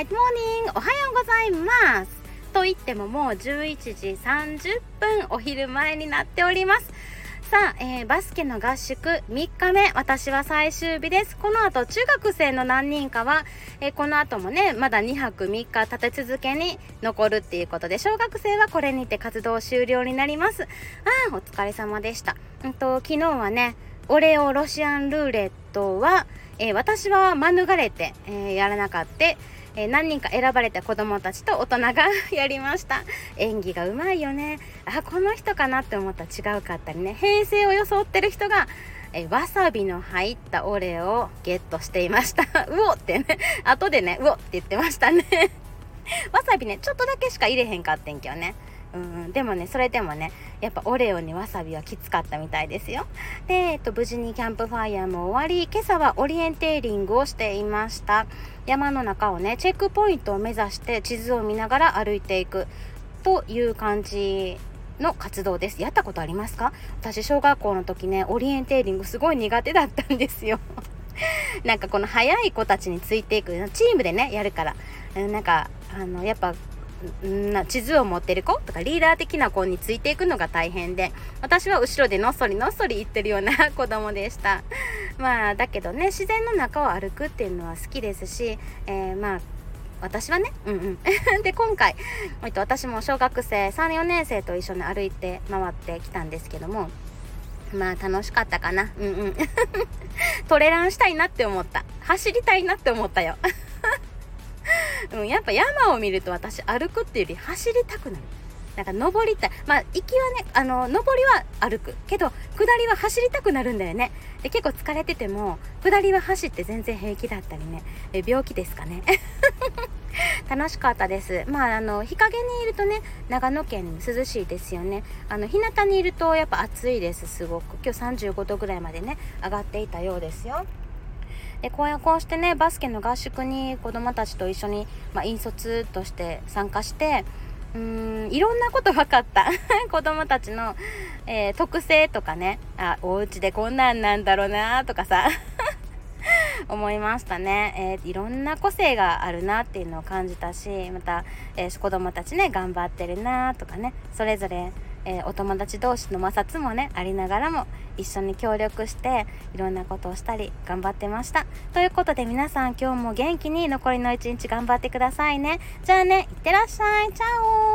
Good morning! おはようございます。と言ってももう11時30分お昼前になっております。さあ、バスケの合宿3日目、私は最終日です。この後中学生の何人かは、この後もねまだ2泊3日立て続けに残るっていうことで、小学生はこれにて活動終了になります。お疲れ様でした。昨日はねオレオロシアンルーレットは、私は免れて、やらなかった。何人か選ばれた子供たちと大人がやりました。演技がうまいよね。この人かなって思ったら違うかったりね、平成を装ってる人がわさびの入ったオレオをゲットしていました。うおってね、後でねうおって言ってましたね。わさびねちょっとだけしか入れへんかってんけどね。でもねそれでもねやっぱオレオにわさびはきつかったみたいですよ。で、無事にキャンプファイヤーも終わり、今朝はオリエンテーリングをしていました。山の中をねチェックポイントを目指して地図を見ながら歩いていくという感じの活動です。やったことありますか？私小学校の時ねオリエンテーリングすごい苦手だったんですよ。なんかこの速い子たちについていくチームでねやるから、なんかやっぱ地図を持ってる子とかリーダー的な子についていくのが大変で、私は後ろでのっそりのっそり行ってるような子供でした。だけどね自然の中を歩くっていうのは好きですし、私はねで今回私も小学生 3,4 年生と一緒に歩いて回ってきたんですけども、楽しかったかな。トレランしたいなって思った。走りたいなって思ったよ。やっぱ山を見ると私歩くっていうより走りたくなる。なんか登りたい。行きはね登りは歩くけど下りは走りたくなるんだよね。で結構疲れてても下りは走って全然平気だったりね。病気ですかね。楽しかったです。日陰にいるとね長野県涼しいですよね。日向にいるとやっぱ暑いです。すごく今日35度ぐらいまでね上がっていたようですよ。でこうしてねバスケの合宿に子どもたちと一緒に、引率として参加していろんなこと分かった子どもたちの、特性とかね、お家でこんなんなんだろうなとかさ思いましたね。いろんな個性があるなっていうのを感じたし、また、子どもたちね頑張ってるなとかね、それぞれお友達同士の摩擦もねありながらも一緒に協力していろんなことをしたり頑張ってました。ということで皆さん今日も元気に残りの一日頑張ってくださいね。じゃあね、いってらっしゃい。チャオ。